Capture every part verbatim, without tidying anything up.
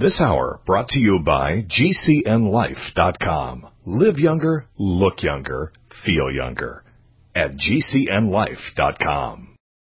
This hour brought to you by G C N life dot com. Live younger, look younger, feel younger at G C N life dot com.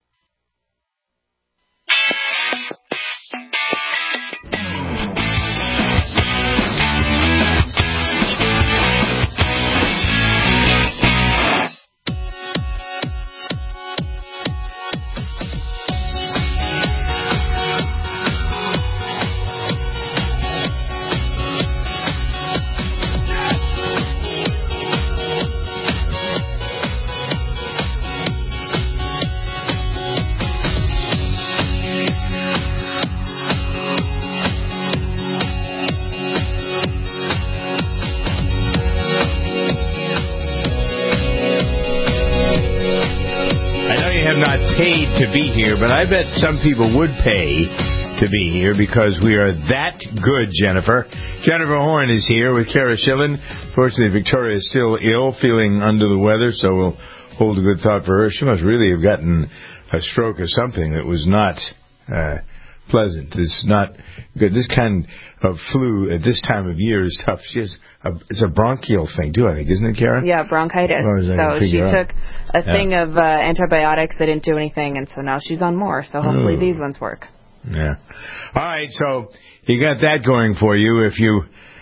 To be here, but I bet some people would pay to be here because we are that good, Jennifer. Jennifer Horn is here with Kara Schillen. Fortunately, Victoria is still ill, feeling under the weather, so we'll hold a good thought for her. She must really have gotten a stroke or something that was not uh, pleasant. It's not good. This kind of flu at this time of year is tough. She has a, it's a bronchial thing, too, I think, isn't it, Kara? Yeah, bronchitis. So she out. took a yeah. thing of uh, antibiotics that didn't do anything, and so now she's on more. So hopefully Ooh. these ones work. Yeah. All right, so you got that going for you. If you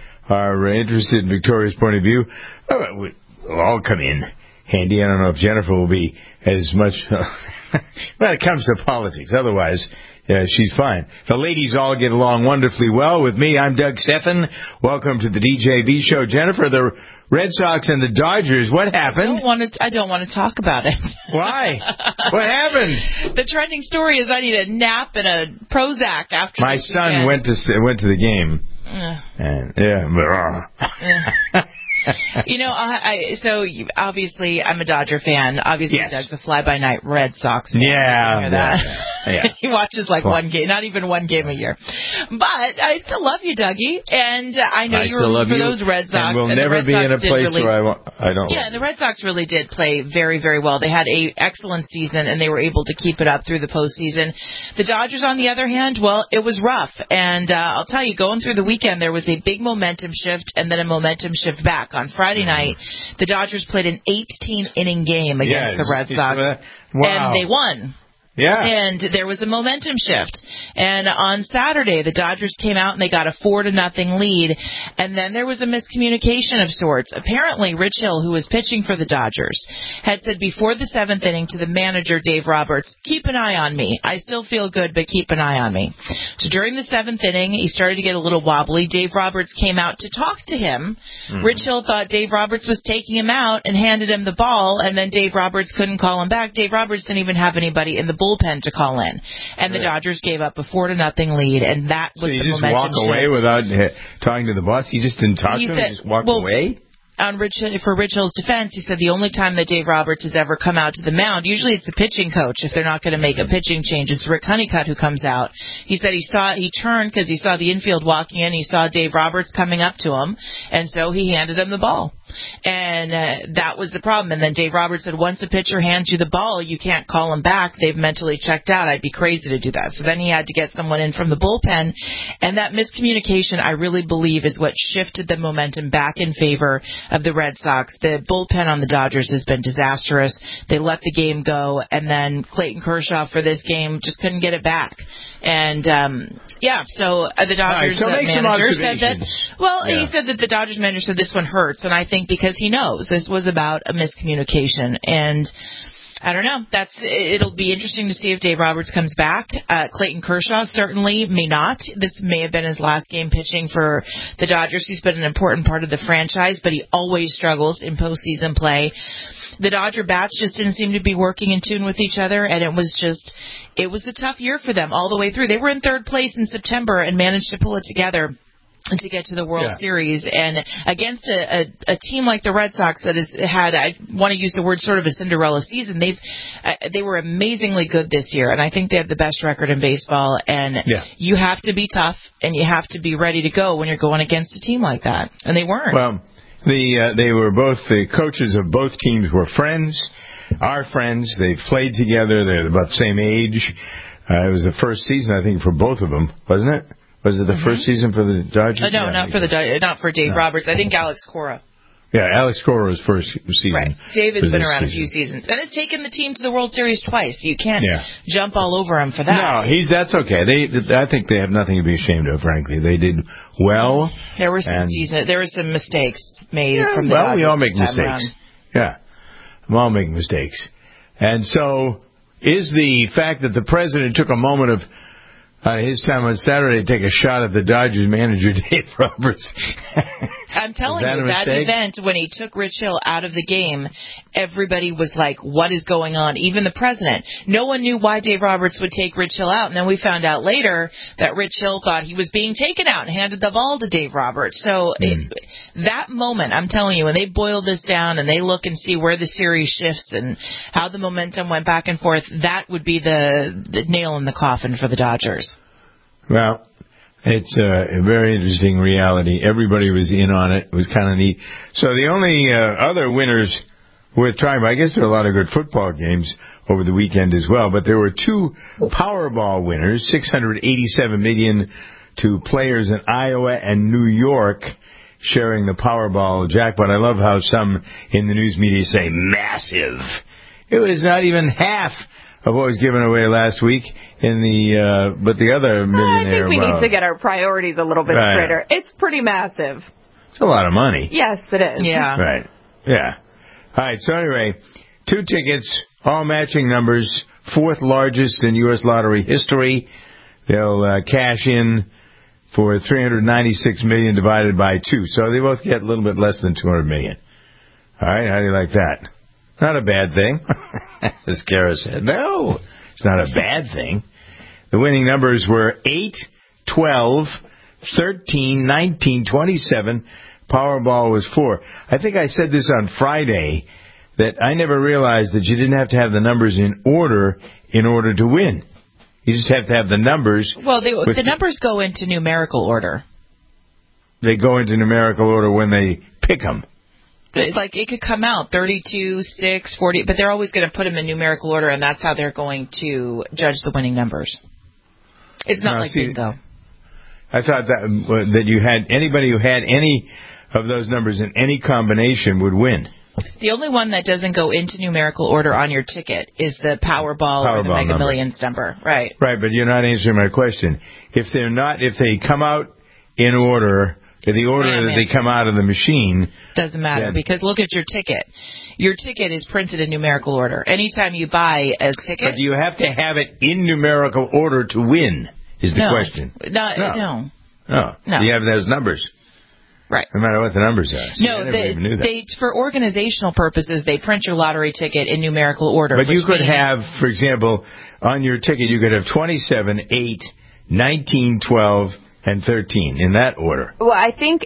are interested in Victoria's point of view, oh, we'll all come in handy. I don't know if Jennifer will be as much when it comes to politics. Otherwise, yeah, she's fine. The ladies all get along wonderfully well with me. I'm Doug Stephan. Welcome to the D J V show. Jennifer, the Red Sox and the Dodgers, what happened? I don't want to, I don't want to talk about it. Why? What happened? The trending story is I need a nap and a Prozac after My this son weekend. went to went to the game. Uh, and, yeah. yeah. You know, I, I so you, obviously I'm a Dodger fan. Obviously, yes. Doug's a fly-by-night Red Sox fan. Yeah, hear that. yeah, yeah. He watches like well, one game, not even one game a year. But I still love you, Dougie, and I know I you were for you, those Red Sox. And we'll and never the Red be Sox in a place really, where I, want, I don't. Yeah, the Red Sox really did play very, very well. They had a excellent season, and they were able to keep it up through the postseason. The Dodgers, on the other hand, well, it was rough, and uh, I'll tell you, going through the weekend, there was a big momentum shift and then a momentum shift back on Friday night. The Dodgers played an eighteen-inning game against yeah, the Red Sox, wow. and they won. Yeah. And there was a momentum shift. And on Saturday, the Dodgers came out and they got a four to nothing lead. And then there was a miscommunication of sorts. Apparently, Rich Hill, who was pitching for the Dodgers, had said before the seventh inning to the manager, Dave Roberts, keep an eye on me. I still feel good, but keep an eye on me. So during the seventh inning, he started to get a little wobbly. Dave Roberts came out to talk to him. Mm-hmm. Rich Hill thought Dave Roberts was taking him out and handed him the ball. And then Dave Roberts couldn't call him back. Dave Roberts didn't even have anybody in the bullpen to call in, and the Dodgers gave up a four to nothing lead, and that was so you the just momentum walk away shift. without uh, talking to the boss. He just didn't talk he to said, him. He just walked well, away. On Rich, for Rich Hill's defense, he said the only time that Dave Roberts has ever come out to the mound, usually it's the pitching coach if they're not going to make a pitching change. It's Rick Honeycutt who comes out. He said he saw he turned because he saw the infield walking in. He saw Dave Roberts coming up to him, and so he handed him the ball. And uh, that was the problem. And then Dave Roberts said, once a pitcher hands you the ball, you can't call him back. They've mentally checked out. I'd be crazy to do that. So then he had to get someone in from the bullpen. And that miscommunication, I really believe, is what shifted the momentum back in favor of the Red Sox. The bullpen on the Dodgers has been disastrous. They let the game go. And then Clayton Kershaw for this game just couldn't get it back. And, um, yeah, so uh, the Dodgers right, so uh, manager said that, well, yeah. he said that the Dodgers manager said this one hurts. And I think because he knows this was about a miscommunication. And I don't know. That's it'll be interesting to see if Dave Roberts comes back. Uh, Clayton Kershaw certainly may not. This may have been his last game pitching for the Dodgers. He's been an important part of the franchise, but he always struggles in postseason play. The Dodger bats just didn't seem to be working in tune with each other, and it was just it was a tough year for them all the way through. They were in third place in September and managed to pull it together to get to the World yeah. Series, and against a, a, a team like the Red Sox that has had, I want to use the word sort of a Cinderella season, they've uh, they were amazingly good this year, and I think they have the best record in baseball, and yeah. you have to be tough, and you have to be ready to go when you're going against a team like that, and they weren't. Well, the uh, they were both, the coaches of both teams were friends, are friends, they played together, they're about the same age. Uh, it was the first season, I think, for both of them, wasn't it? Was it the mm-hmm. first season for the Dodgers? Uh, no, yeah, not for the not for Dave no. Roberts. I think Alex Cora. Yeah, Alex Cora's first season. Right. Dave has been around season. a few seasons. And it's taken the team to the World Series twice. You can't yeah. jump all over him for that. No, he's that's okay. They, I think they have nothing to be ashamed of, frankly. They did well. There were some season, there were some mistakes made yeah, from the Well, Dodgers we all make mistakes. Around. Yeah. We all make mistakes. And so, is the fact that the president took a moment of Uh, his time on Saturday to take a shot at the Dodgers manager, Dave Roberts. I'm telling that you, that event, when he took Rich Hill out of the game, everybody was like, what is going on? Even the president. No one knew why Dave Roberts would take Rich Hill out. And then we found out later that Rich Hill thought he was being taken out and handed the ball to Dave Roberts. So mm. it, that moment, I'm telling you, when they boil this down and they look and see where the series shifts and how the momentum went back and forth, that would be the, the nail in the coffin for the Dodgers. Well, it's a, a very interesting reality. Everybody was in on it. It was kind of neat. So the only uh, other winners worth trying, but I guess there are a lot of good football games over the weekend as well, but there were two Powerball winners, six hundred eighty-seven million dollars to players in Iowa and New York sharing the Powerball jackpot. I love how some in the news media say massive. It was not even half of what was given away last week in the, uh, but the other millionaire. I think we well, need to get our priorities a little bit right. straighter. It's pretty massive. It's a lot of money. Yes, it is. Yeah. Right. Yeah. All right. So anyway, two tickets, all matching numbers, fourth largest in U S lottery history. They'll uh, cash in for three hundred ninety-six million dollars divided by two. So they both get a little bit less than two hundred million dollars. All right. How do you like that? Not a bad thing. As Kara said, no, it's not a bad thing. The winning numbers were eight, twelve, thirteen, nineteen, twenty-seven. Powerball was four. I think I said this on Friday, that I never realized that you didn't have to have the numbers in order in order to win. You just have to have the numbers. Well, they, the numbers go into numerical order. They go into numerical order when they pick them. Like, it could come out thirty-two, six, forty, but they're always going to put them in numerical order, and that's how they're going to judge the winning numbers. It's not no, like see, bingo. I thought that that you had anybody who had any of those numbers in any combination would win. The only one that doesn't go into numerical order on your ticket is the Powerball, Powerball or the Mega number. Millions number. Right. Right, but you're not answering my question. If they're not, if they come out in order... The order yeah, that they come out of the machine... Doesn't matter, then, because look at your ticket. Your ticket is printed in numerical order. Anytime you buy a ticket... But do you have to have it in numerical order to win, is the no, question. No, no. No. No. no. You have those numbers. Right. No matter what the numbers are. So no, they, they, for organizational purposes, they print your lottery ticket in numerical order. But you could means, have, for example, on your ticket, you could have twenty-seven, eight, nineteen, twelve... and thirteen, in that order. Well, I think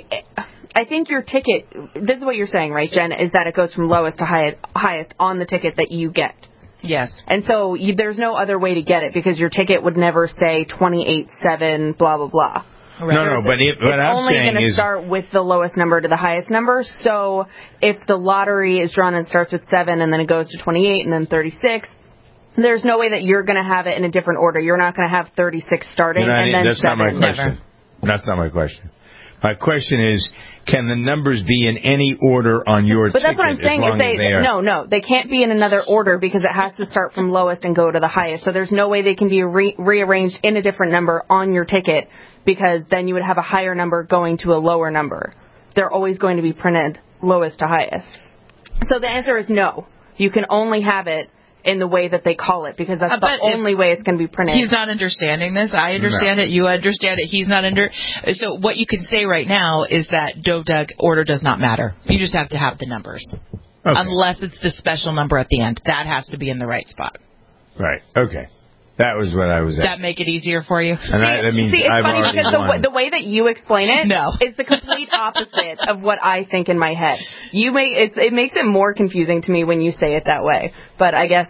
I think your ticket, this is what you're saying, right, Jen, is that it goes from lowest to highest, highest on the ticket that you get. Yes. And so you, there's no other way to get it, because your ticket would never say twenty-eight, seven, blah, blah, blah. Right. No, no, but it, what it's I'm only saying going to is... start with the lowest number to the highest number. So if the lottery is drawn and starts with seven, and then it goes to twenty-eight, and then thirty-six... There's no way that you're going to have it in a different order. You're not going to have thirty-six starting not, and then that's seven. Not my question. Never. That's not my question. My question is, can the numbers be in any order on your but ticket? But that's what I'm saying. Is they, they no, no, they can't be in another order, because it has to start from lowest and go to the highest. So there's no way they can be re- rearranged in a different number on your ticket, because then you would have a higher number going to a lower number. They're always going to be printed lowest to highest. So the answer is no. You can only have it in the way that they call it, because that's uh, the only way it's going to be printed. He's not understanding this. I understand no. it. You understand it. He's not under. So what you can say right now is that Doe Doug order does not matter. You just have to have the numbers. Okay. Unless it's the special number at the end. That has to be in the right spot. Right. Okay. That was what I was at. Does that make it easier for you? And I, that means See, it's I've funny because the, the way that you explain it no. is the complete opposite of what I think in my head. You make it's, it makes it more confusing to me when you say it that way. But I guess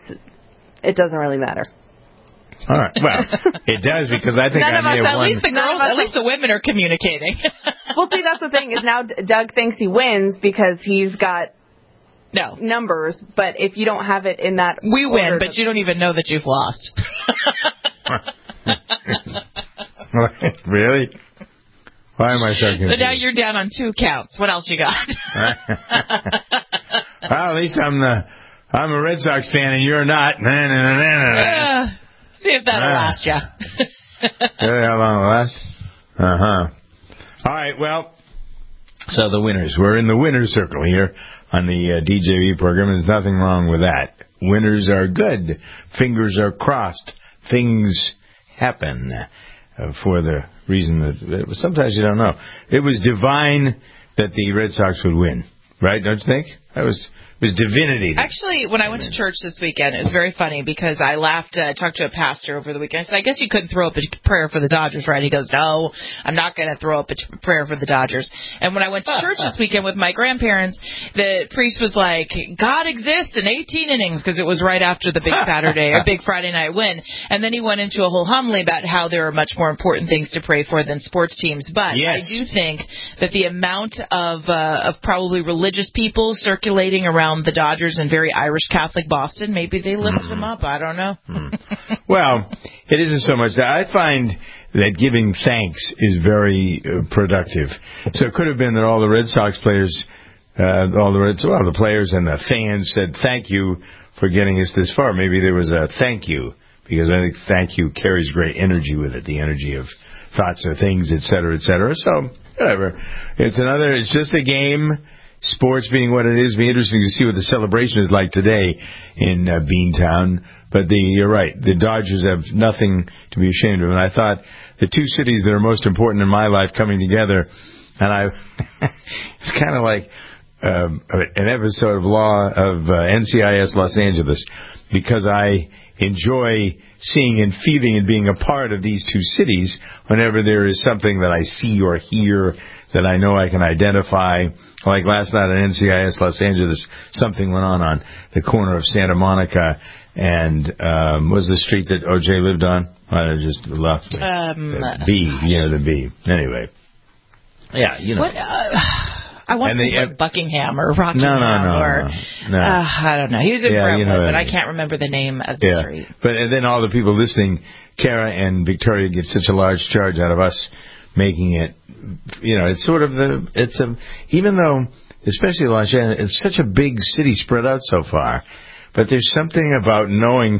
it doesn't really matter. All right. Well, it does, because I think None I of us, may have At won. least the girls, at least the women are communicating. Well, see, that's the thing is now Doug thinks he wins because he's got no numbers, but if you don't have it in that we order, win, but you don't even know that you've lost. Really? Why am I so confused? So now you're down on two counts. What else you got? Well, at least I'm the I'm a Red Sox fan and you're not. Nah, nah, nah, nah, nah. Uh, see if that'll Ah. last you. How long will last? Uh huh. All right. Well, so the winners. We're in the winner's circle here on the uh, D J V program. There's nothing wrong with that. Winners are good. Fingers are crossed. Things happen uh, for the reason that uh, sometimes you don't know. It was divine that the Red Sox would win, right? Don't you think? That was it was divinity. Actually, when I went to church this weekend, it was very funny because I laughed. I uh, talked to a pastor over the weekend. I said, I guess you couldn't throw up a prayer for the Dodgers, right? He goes, no, I'm not going to throw up a t- prayer for the Dodgers. And when I went to church this weekend with my grandparents, the priest was like, God exists in eighteen innings, because it was right after the big Saturday or big Friday night win. And then he went into a whole homily about how there are much more important things to pray for than sports teams. But yes. I do think that the amount of uh, of probably religious people circulating around the Dodgers and very Irish Catholic Boston, maybe they lift mm. them up. I don't know. mm. Well, it isn't so much that. I find that giving thanks is very uh, productive. So it could have been that all the Red Sox players, uh, all the Red, well, the players and the fans said thank you for getting us this far. Maybe there was a thank you, because I think thank you carries great energy with it, the energy of thoughts or things, et cetera, et cetera. So whatever. It's another. It's just a game. Sports being what it is, it'll be interesting to see what the celebration is like today in uh, Beantown. But the, you're right, the Dodgers have nothing to be ashamed of. And I thought the two cities that are most important in my life coming together, and I, it's kind of like um, an episode of Law of uh, N C I S Los Angeles, because I enjoy seeing and feeling and being a part of these two cities whenever there is something that I see or hear that I know I can identify. Like last night at N C I S Los Angeles, something went on on the corner of Santa Monica and um, was the street that O J lived on? I just left me. Um, the B, gosh. you know, the B. Anyway. Yeah, you know. What, uh, I want And to the, say like uh, Buckingham or Rockingham no, no, no, or, no, no. Uh, I don't know. He was in Yeah, Brentwood, you know but I I mean. can't remember the name of the Yeah. street. But and then all the people listening, Kara and Victoria get such a large charge out of us making it, you know, it's sort of the, it's a, even though, especially Los Angeles, it's such a big city spread out so far, but there's something about knowing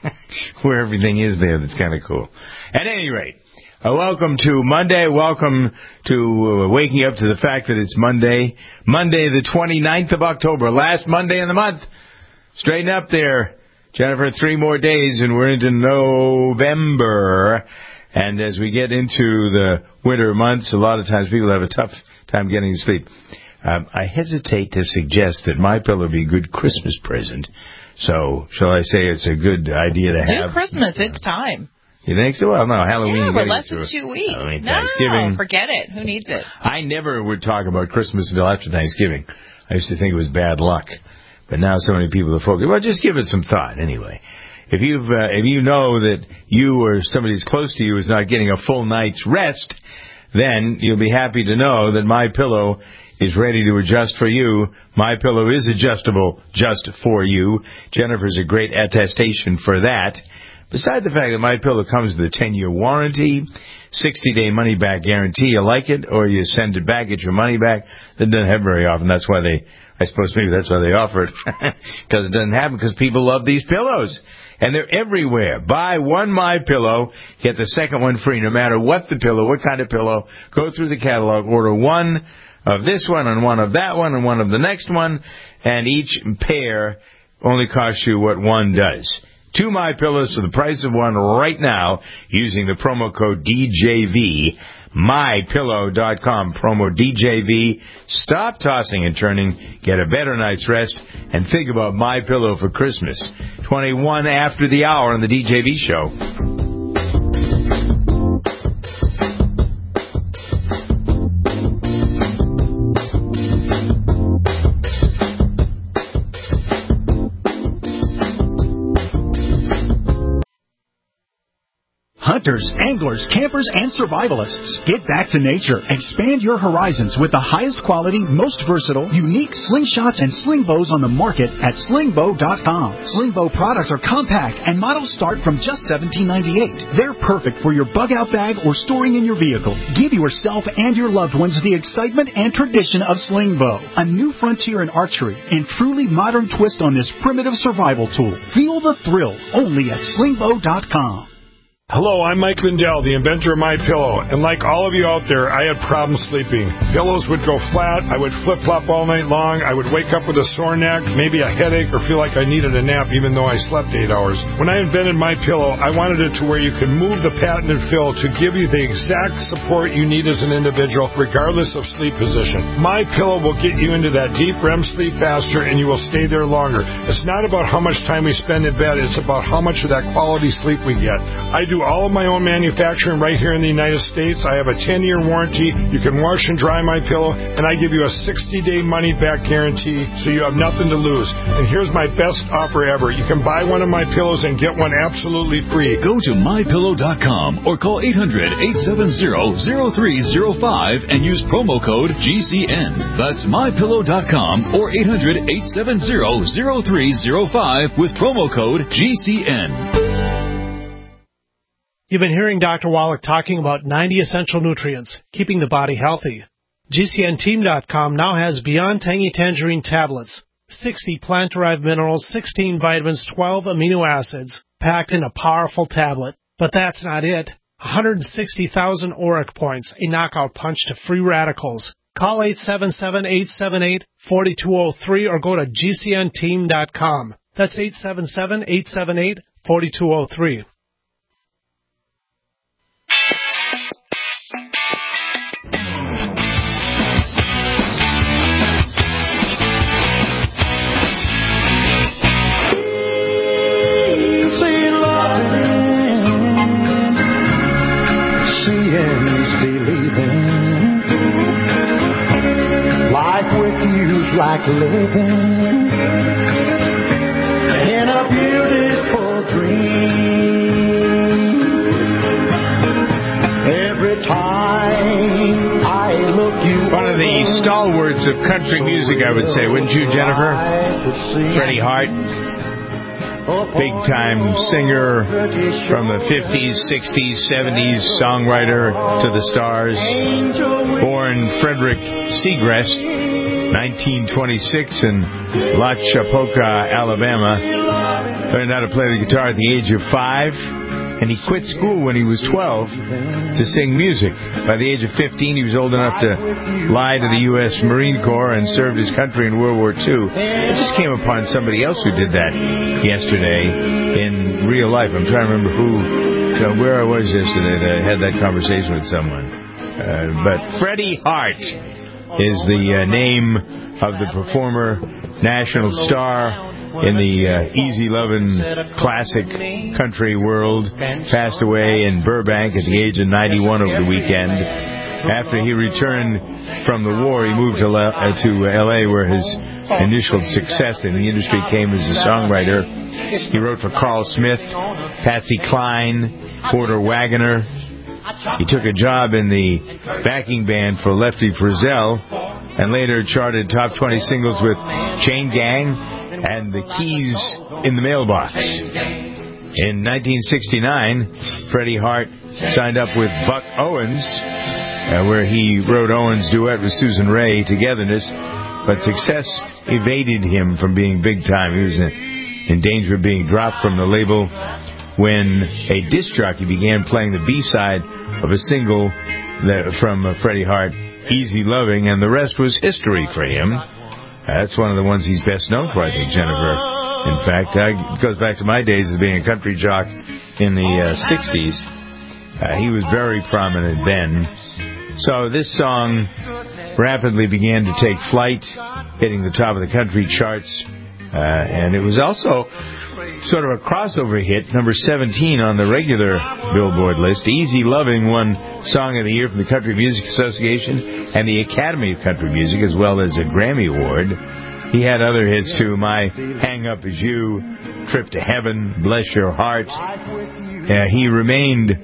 where everything is there that's kind of cool. At any rate, uh, welcome to Monday. Welcome to uh, waking up to the fact that it's Monday. Monday the twenty-ninth of October, last Monday in the month. Straighten up there, Jennifer. Three more days and we're into November. And as we get into the winter months, a lot of times people have a tough time getting to sleep. Um, I hesitate to suggest that My Pillow be a good Christmas present. So, shall I say it's a good idea to have? Do Christmas. It's time. You think so? Well, no, Halloween. Yeah, you we're gotta less get than through. two weeks. Halloween, no, Thanksgiving. forget it. Who needs it? I never would talk about Christmas until after Thanksgiving. I used to think it was bad luck. But now so many people are focused. Well, just give it some thought anyway. If you've, uh, if you know that you or somebody who's close to you is not getting a full night's rest, then you'll be happy to know that My Pillow is ready to adjust for you. My Pillow is adjustable just for you. Jennifer's a great attestation for that. Besides the fact that My Pillow comes with a ten-year warranty, sixty-day money-back guarantee. You like it, or you send it back, get your money back. That doesn't happen very often. That's why they, I suppose maybe that's why they offer it. Because it doesn't happen, because people love these pillows. And they're everywhere. Buy one My Pillow, get the second one free, no matter what the pillow, what kind of pillow. Go through the catalog, order one of this one and one of that one and one of the next one, and each pair only costs you what one does. Two My Pillows for the price of one right now using the promo code D J V. my pillow dot com, promo D J V. Stop tossing and turning, get a better night's rest, and think about My Pillow for Christmas. twenty-one after the hour on the D J V show. Hunters, anglers, campers, and survivalists. Get back to nature. Expand your horizons with the highest quality, most versatile, unique slingshots and sling bows on the market at sling bow dot com. Sling bow products are compact and models start from just seventeen ninety-eight. They're perfect for your bug-out bag or storing in your vehicle. Give yourself and your loved ones the excitement and tradition of sling bow. A new frontier in archery and truly modern twist on this primitive survival tool. Feel the thrill only at sling bow dot com. Hello, I'm Mike Lindell, the inventor of MyPillow, and like all of you out there, I had problems sleeping. Pillows would go flat, I would flip-flop all night long, I would wake up with a sore neck, maybe a headache, or feel like I needed a nap even though I slept eight hours. When I invented MyPillow, I wanted it to where you could move the patented fill to give you the exact support you need as an individual, regardless of sleep position. MyPillow will get you into that deep R E M sleep faster, and you will stay there longer. It's not about how much time we spend in bed, it's about how much of that quality sleep we get. I do all of my own manufacturing right here in the United States. I have a ten-year warranty. You can wash and dry my pillow, and I give you a sixty-day money-back guarantee, so you have nothing to lose. And here's my best offer ever. You can buy one of my pillows and get one absolutely free. Go to my pillow dot com or call eight hundred, eight seven zero, zero three zero five and use promo code G C N. That's my pillow dot com or eight hundred, eight seven zero, zero three zero five with promo code G C N. You've been hearing Doctor Wallach talking about ninety essential nutrients, keeping the body healthy. G C N team dot com now has Beyond Tangy Tangerine tablets, sixty plant-derived minerals, sixteen vitamins, twelve amino acids, packed in a powerful tablet. But that's not it. one hundred sixty thousand auric points, a knockout punch to free radicals. Call eight seven seven, eight seven eight, four two zero three or go to G C N team dot com. That's eight seven seven, eight seven eight, four two zero three. Like living in a beautiful dream. Every time I look you one of the stalwarts of country music, I would say, wouldn't you, Jennifer? Freddie Hart, big-time singer from the fifties, sixties, seventies, songwriter to the stars, born Frederick Segrest, nineteen twenty-six in La Chapoca, Alabama. Learned how to play the guitar at the age of five, and he quit school when he was twelve to sing music. By the age of fifteen, he was old enough to lie to the U S Marine Corps and served his country in World War Two. I just came upon somebody else who did that yesterday in real life. I'm trying to remember who, you know, where I was yesterday that I had that conversation with someone. Uh, but Freddie Hart is the uh, name of the performer, national star in the uh, Easy Lovin' classic country world. Passed away in Burbank at the age of ninety-one over the weekend. After he returned from the war, he moved to, L- uh, to L A where his initial success in the industry came as a songwriter. He wrote for Carl Smith, Patsy Cline, Porter Wagoner. He took a job in the backing band for Lefty Frizzell and later charted top twenty singles with Chain Gang and The Keys in the Mailbox. In nineteen sixty-nine, Freddie Hart signed up with Buck Owens, uh, where he wrote Owens' duet with Susan Rae, Togetherness, but success evaded him from being big time. He was in danger of being dropped from the label when a disc jockey began playing the B-side of a single that, from uh, Freddie Hart, Easy Loving, and the rest was history for him. Uh, that's one of the ones he's best known for, I think, Jennifer. In fact, uh, it goes back to my days as being a country jock in the uh, sixties. Uh, he was very prominent then. So this song rapidly began to take flight, hitting the top of the country charts. Uh, and it was also sort of a crossover hit, number seventeen on the regular Billboard list. Easy Loving won Song of the Year from the Country Music Association and the Academy of Country Music, as well as a Grammy Award. He had other hits, too. My Hang Up Is You, Trip to Heaven, Bless Your Heart. Uh, he remained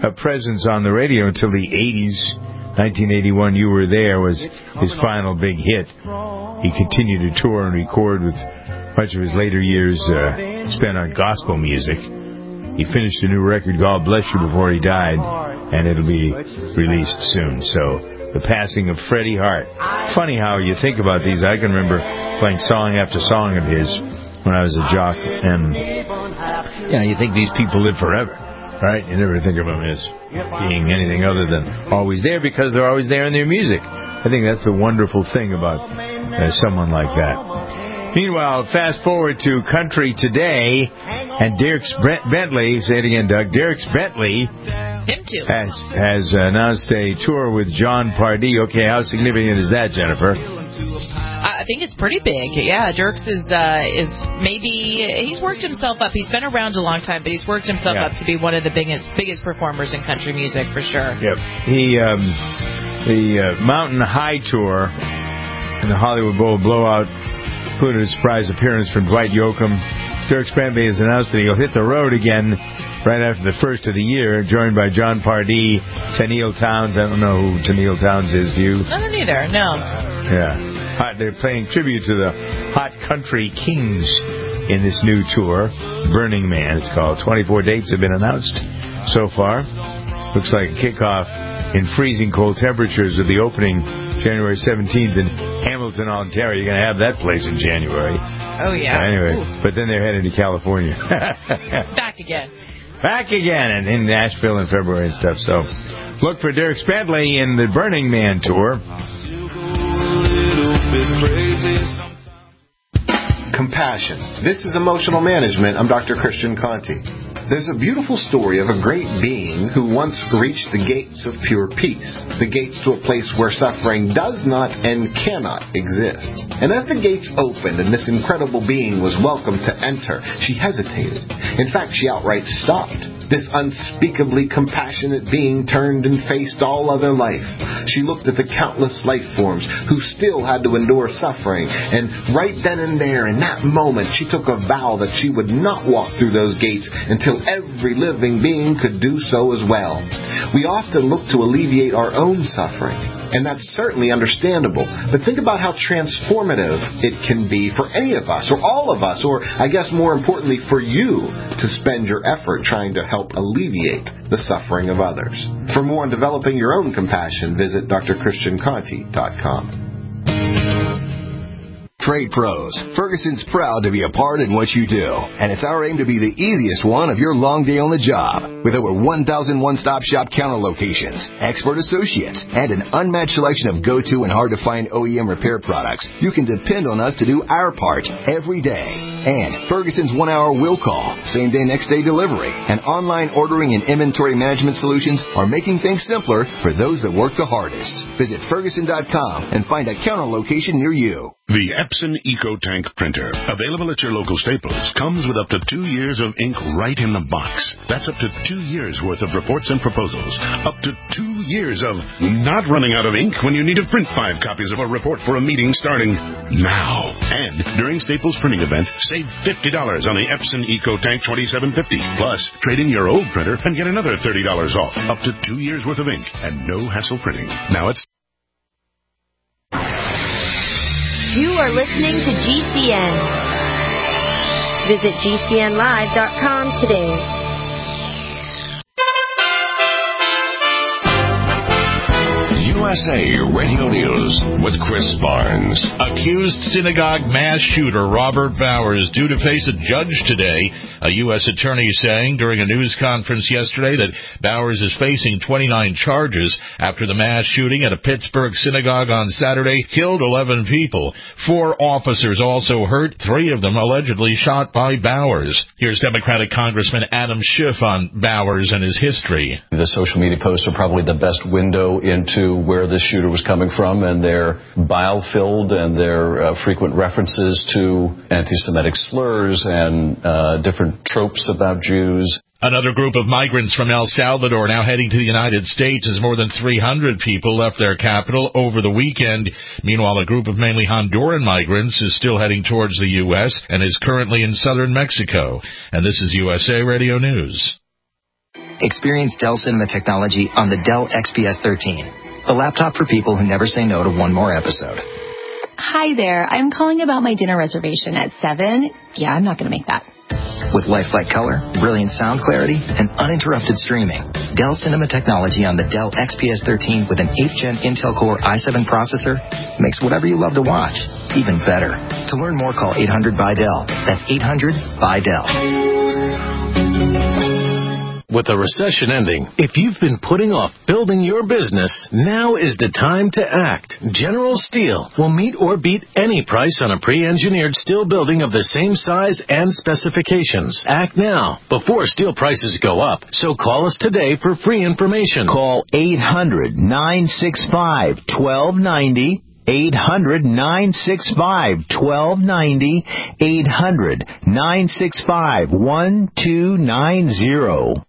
a presence on the radio until the eighties. nineteen eighty-one, You Were There was his final big hit. He continued to tour and record with much of his later years uh, spent on gospel music. He finished a new record, God Bless You, before he died, and it'll be released soon. So, the passing of Freddie Hart. Funny how you think about these. I can remember playing song after song of his when I was a jock, and you know, you think these people live forever, right? You never think of them as being anything other than always there, because they're always there in their music. I think that's the wonderful thing about uh, someone like that. Meanwhile, fast forward to Country Today, and Dierks Bentley, say it again, Doug, Dierks Bentley Him too. has, has announced a tour with John Pardee. Okay, how significant is that, Jennifer? I think it's pretty big. Yeah, Dierks is uh, is maybe he's worked himself up. He's been around a long time, but he's worked himself yeah. up to be one of the biggest biggest performers in country music for sure. Yep. He um, the uh, Mountain High tour and the Hollywood Bowl blowout included a surprise appearance from Dwight Yoakam. Dierks Bentley has announced that he'll hit the road again right after the first of the year, joined by John Pardee, Tenille Townes. I don't know who Tenille Townes is, do you? I don't either, no. Yeah. Hot, they're playing tribute to the Hot Country Kings in this new tour, Burning Man, it's called. twenty-four dates have been announced so far. Looks like a kickoff in freezing cold temperatures with the opening January seventeenth in Hamilton, Ontario. You're going to have that place in January. Oh, yeah. Uh, anyway, Ooh. But then they're headed to California. Back again. Back again, and in Nashville in February and stuff. So look for Dierks Bentley in the Burning Man tour. Compassion. This is Emotional Management. I'm Doctor Christian Conti. There's a beautiful story of a great being who once reached the gates of pure peace, the gates to a place where suffering does not and cannot exist. And as the gates opened and this incredible being was welcome to enter, she hesitated. In fact, she outright stopped. This unspeakably compassionate being turned and faced all other life. She looked at the countless life forms who still had to endure suffering, and right then and there, in that moment, she took a vow that she would not walk through those gates until every living being could do so as well. We often look to alleviate our own suffering, and that's certainly understandable. But think about how transformative it can be for any of us, or all of us, or I guess more importantly for you, to spend your effort trying to help alleviate the suffering of others. For more on developing your own compassion, visit d r christian conti dot com. Trade Pros. Ferguson's proud to be a part in what you do, and it's our aim to be the easiest one of your long day on the job. With over one thousand one-stop shop counter locations, expert associates, and an unmatched selection of go-to and hard-to-find O E M repair products, you can depend on us to do our part every day. And Ferguson's one-hour will call, same-day, next-day delivery, and online ordering and inventory management solutions are making things simpler for those that work the hardest. Visit Ferguson dot com and find a counter location near you. The Epson EcoTank printer, available at your local Staples, comes with up to two years of ink right in the box. That's up to two years worth of reports and proposals. Up to two years of not running out of ink when you need to print five copies of a report for a meeting starting now. And during Staples printing event, save fifty dollars on the Epson EcoTank twenty-seven fifty. Plus, trade in your old printer and get another thirty dollars off. Up to two years worth of ink and no hassle printing. Now it's You are listening to G C N. Visit G C N live dot com today. U S A Radio News with Chris Barnes. Accused synagogue mass shooter Robert Bowers due to face a judge today. A U S attorney saying during a news conference yesterday that Bowers is facing twenty-nine charges after the mass shooting at a Pittsburgh synagogue on Saturday killed eleven people. Four officers also hurt, three of them allegedly shot by Bowers. Here's Democratic Congressman Adam Schiff on Bowers and his history. The social media posts are probably the best window into where this shooter was coming from, and they're bile-filled, and they're uh, frequent references to anti-Semitic slurs and uh, different tropes about Jews. Another group of migrants from El Salvador now heading to the United States as more than three hundred people left their capital over the weekend. Meanwhile, a group of mainly Honduran migrants is still heading towards the U S and is currently in southern Mexico. And this is U S A Radio News. Experience Dell Cinema technology on the Dell X P S thirteen, the laptop for people who never say no to one more episode. Hi there. I'm calling about my dinner reservation at seven. Yeah, I'm not going to make that. With lifelike color, brilliant sound clarity, and uninterrupted streaming, Dell Cinema technology on the Dell X P S thirteen with an eighth gen Intel Core i seven processor makes whatever you love to watch even better. To learn more, call eight hundred by Dell. That's eight hundred by Dell. With the recession ending, if you've been putting off building your business, now is the time to act. General Steel will meet or beat any price on a pre-engineered steel building of the same size and specifications. Act now, before steel prices go up. So call us today for free information. Call eight hundred, nine six five, one two nine zero. eight hundred, nine six five, one two nine zero. eight hundred, nine six five, one two nine zero.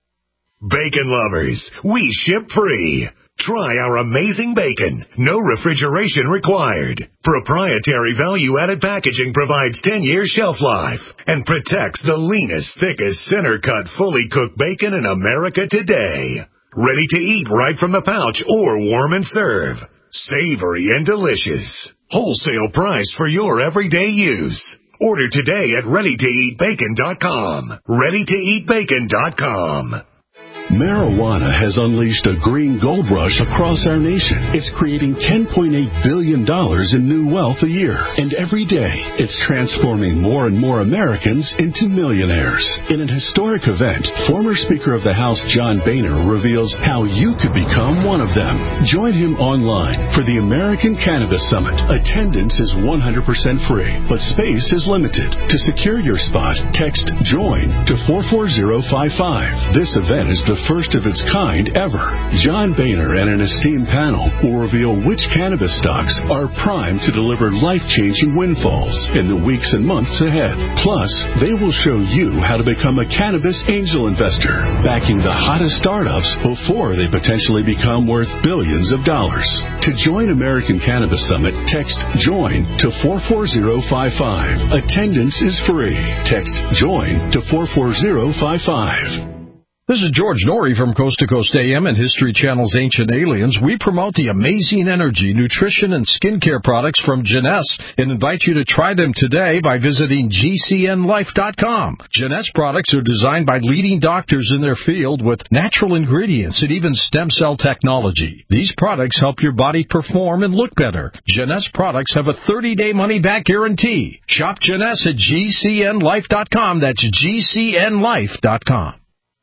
Bacon lovers, we ship free. Try our amazing bacon. No refrigeration required. Proprietary value-added packaging provides ten years shelf life and protects the leanest, thickest, center-cut, fully cooked bacon in America today. Ready to eat right from the pouch or warm and serve. Savory and delicious. Wholesale price for your everyday use. Order today at ready to eat bacon dot com. ready to eat bacon dot com. Marijuana has unleashed a green gold rush across our nation. It's creating ten point eight billion dollars in new wealth a year. And every day, it's transforming more and more Americans into millionaires. In an historic event, former Speaker of the House John Boehner reveals how you could become one of them. Join him online for the American Cannabis Summit. Attendance is one hundred percent free, but space is limited. To secure your spot, text JOIN to four four zero five five. This event is the The first of its kind ever. John Boehner and an esteemed panel will reveal which cannabis stocks are primed to deliver life-changing windfalls in the weeks and months ahead. Plus, they will show you how to become a cannabis angel investor, backing the hottest startups before they potentially become worth billions of dollars. To join American Cannabis Summit, text JOIN to four four zero five five. Attendance is free. Text JOIN to four four zero five five. This is George Norrie from Coast to Coast A M and History Channel's Ancient Aliens. We promote the amazing energy, nutrition, and skincare products from Jeunesse and invite you to try them today by visiting G C N life dot com. Jeunesse products are designed by leading doctors in their field with natural ingredients and even stem cell technology. These products help your body perform and look better. Jeunesse products have a thirty-day money-back guarantee. Shop Jeunesse at G C N life dot com. That's G C N life dot com.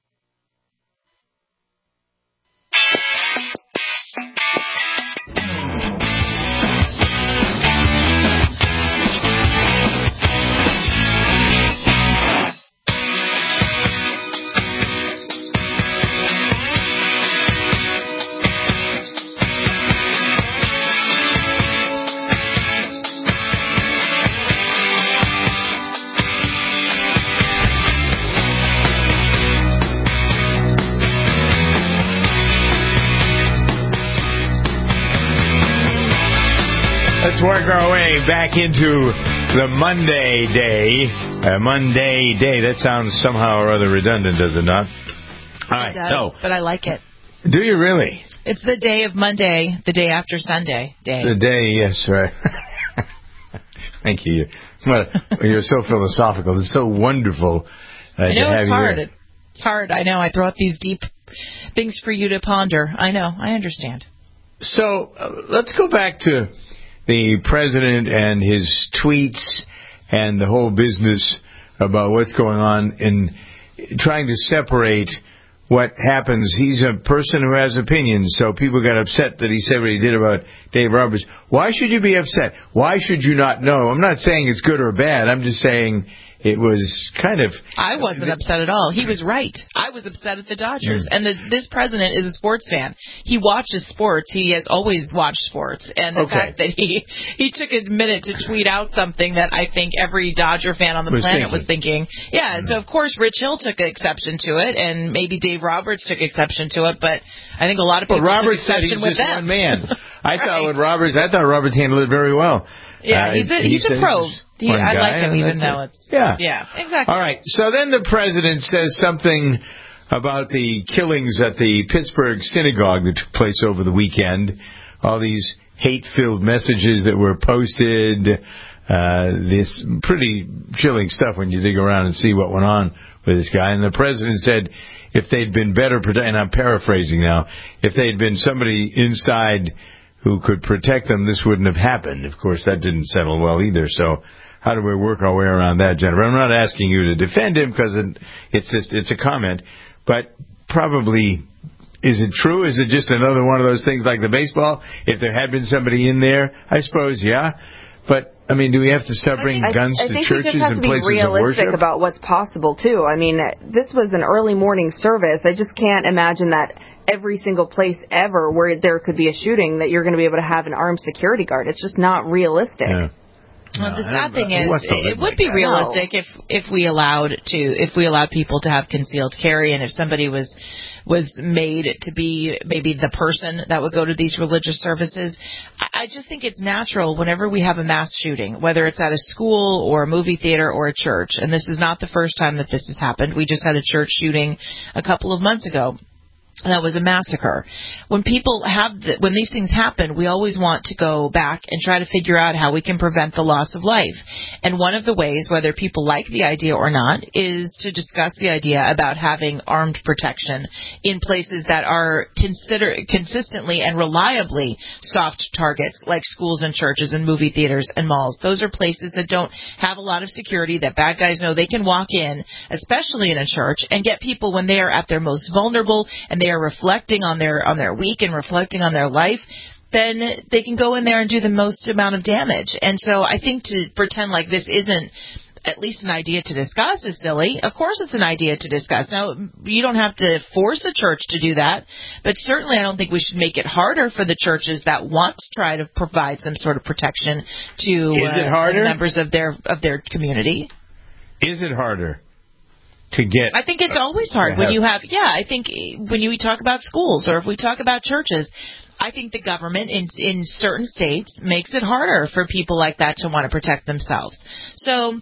Let's work our way back into the Monday day. Uh, Monday day. That sounds somehow or other redundant, does it not? All right, it does, so. But I like it. Do you really? It's the day of Monday, the day after Sunday day. The day, yes, right. Thank you. You're so philosophical. It's so wonderful uh, I know to have it's you hard. here. It's hard. I know. I throw out these deep things for you to ponder. I know. I understand. So uh, let's go back to the president and his tweets and the whole business about what's going on in trying to separate what happens. He's a person who has opinions, so people got upset that he said what he did about Dave Roberts. Why should you be upset? Why should you not know? I'm not saying it's good or bad. I'm just saying it was kind of... I wasn't upset at all. He was right. I was upset at the Dodgers. Mm. And the, this president is a sports fan. He watches sports. He has always watched sports. And the okay. fact that he he took a minute to tweet out something that I think every Dodger fan on the was planet thinking. was thinking. Yeah, mm. so of course Rich Hill took exception to it, and maybe Dave Roberts took exception to it, but I think a lot of people but Roberts took exception said with just them. One man. I right. thought with Roberts, I thought Roberts handled it very well. Yeah, uh, he's a, he's he a pro. He, I like him even though it. it's... Yeah. Yeah, exactly. All right, so then the president says something about the killings at the Pittsburgh synagogue that took place over the weekend. All these hate-filled messages that were posted. Uh, this pretty chilling stuff when you dig around and see what went on with this guy. And the president said if they'd been better protected, and I'm paraphrasing now, if they'd been somebody inside who could protect them, this wouldn't have happened. Of course, that didn't settle well either. So how do we work our way around that, Jennifer? I'm not asking you to defend him because it, it's just, it's a comment, but probably, is it true? Is it just another one of those things like the baseball? If there had been somebody in there, I suppose, yeah. But, I mean, do we have to start bringing I, guns I, I to think churches we just have and to be places of realistic worship? about what's possible, too. I mean, this was an early morning service. I just can't imagine that every single place ever where there could be a shooting that you're going to be able to have an armed security guard. It's just not realistic. Yeah. Well, the No, sad thing is, what's the it limit would like be that? realistic if if we allowed to if we allowed people to have concealed carry, and if somebody was was made to be maybe the person that would go to these religious services. I, I just think it's natural whenever we have a mass shooting, whether it's at a school or a movie theater or a church, and this is not the first time that this has happened. We just had a church shooting a couple of months ago. That was a massacre. When people have, the, when these things happen, we always want to go back and try to figure out how we can prevent the loss of life. And one of the ways, whether people like the idea or not, is to discuss the idea about having armed protection in places that are consider consistently and reliably soft targets, like schools and churches and movie theaters and malls. Those are places that don't have a lot of security, that bad guys know they can walk in, especially in a church, and get people when they are at their most vulnerable and they are reflecting on their on their week and reflecting on their life, then they can go in there and do the most amount of damage. And so I think to pretend like this isn't at least an idea to discuss is silly. Of course it's an idea to discuss. Now, you don't have to force a church to do that, but certainly I don't think we should make it harder for the churches that want to try to provide some sort of protection to Is it harder? uh, members of their of their community. Is it harder to get? I think it's always hard when you have, yeah, I think when you talk about schools or if we talk about churches, I think the government in in certain states makes it harder for people like that to want to protect themselves. So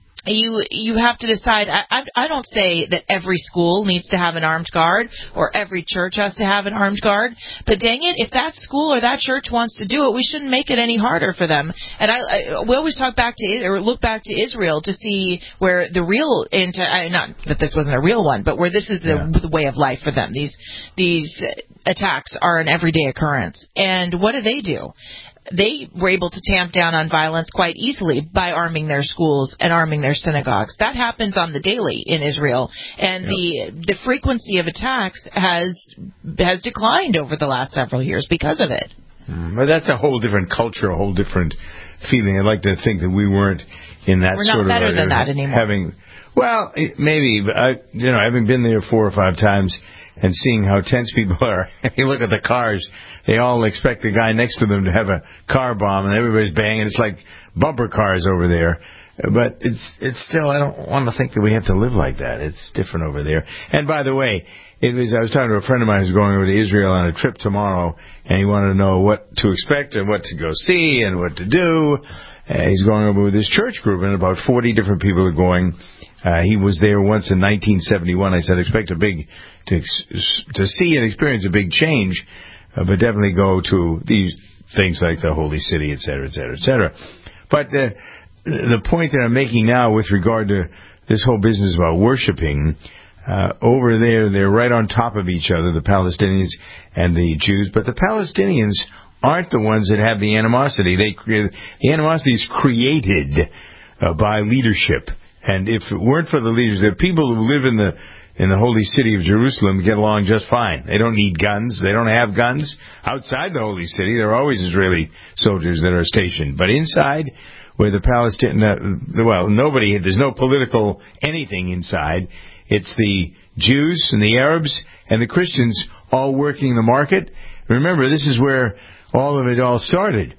you you have to decide. I, I I don't say that every school needs to have an armed guard or every church has to have an armed guard, but dang it, if that school or that church wants to do it, we shouldn't make it any harder for them. And I, I we always talk back to or look back to Israel to see where the real into not that this wasn't a real one, but where this is the, yeah. the way of life for them. These these attacks are an everyday occurrence, and what do they do? They were able to tamp down on violence quite easily by arming their schools and arming their synagogues. That happens on the daily in Israel, and yep. the the frequency of attacks has has declined over the last several years because of it. Mm, but that's a whole different culture, a whole different feeling. I'd like to think that we weren't in that we're sort not of better uh, than that anymore. Having, well, maybe, but I, you know, having been there four or five times and seeing how tense people are. You look at the cars, they all expect the guy next to them to have a car bomb, and everybody's banging. It's like bumper cars over there. But it's it's still, I don't want to think that we have to live like that. It's different over there. And by the way, it was I was talking to a friend of mine who's going over to Israel on a trip tomorrow, and he wanted to know what to expect and what to go see and what to do. Uh, he's going over with his church group, and about forty different people are going. Uh, he was there once in nineteen seventy-one. I said, expect a big, to, to see and experience a big change, uh, but definitely go to these things like the Holy City, et cetera, et cetera, et cetera. But uh, the point that I'm making now with regard to this whole business about worshiping, uh, over there, they're right on top of each other, the Palestinians and the Jews, but the Palestinians aren't the ones that have the animosity. They The animosity is created uh, by leadership. And if it weren't for the leaders, the people who live in the in the holy city of Jerusalem get along just fine. They don't need guns. They don't have guns. Outside the holy city, there are always Israeli soldiers that are stationed. But inside, where the Palestinian, well, nobody, there's no political anything inside. It's the Jews and the Arabs and the Christians all working the market. Remember, this is where all of it all started.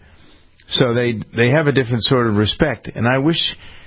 So they they have a different sort of respect. And I wish...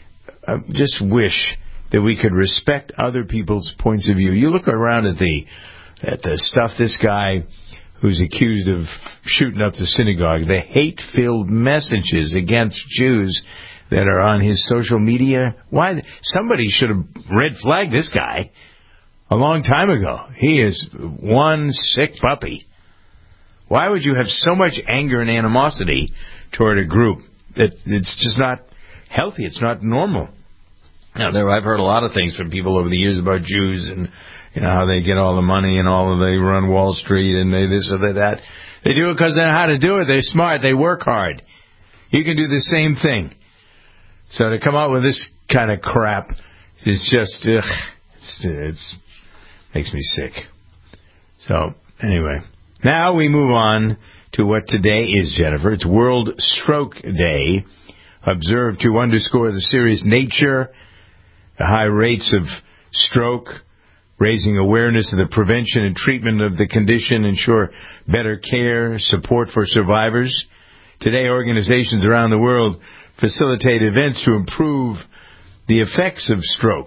I just wish that we could respect other people's points of view. You look around at the at the stuff this guy who's accused of shooting up the synagogue, the hate-filled messages against Jews that are on his social media. Why? Somebody should have red flagged this guy. a long time ago. He is one sick puppy. Why would you have so much anger and animosity toward a group that it's just not healthy? It's not normal. Now, there I've heard a lot of things from people over the years about Jews and you know how they get all the money and all of they run Wall Street and they this or they that. They do it because they know how to do it. They're smart. They work hard. You can do the same thing. So to come out with this kind of crap is just ugh, it's, it's makes me sick. So anyway. Now we move on to what today is, Jennifer. It's World Stroke Day, observed to underscore the serious nature, the high rates of stroke, raising awareness of the prevention and treatment of the condition, ensure better care, support for survivors. Today, organizations around the world facilitate events to improve the effects of stroke.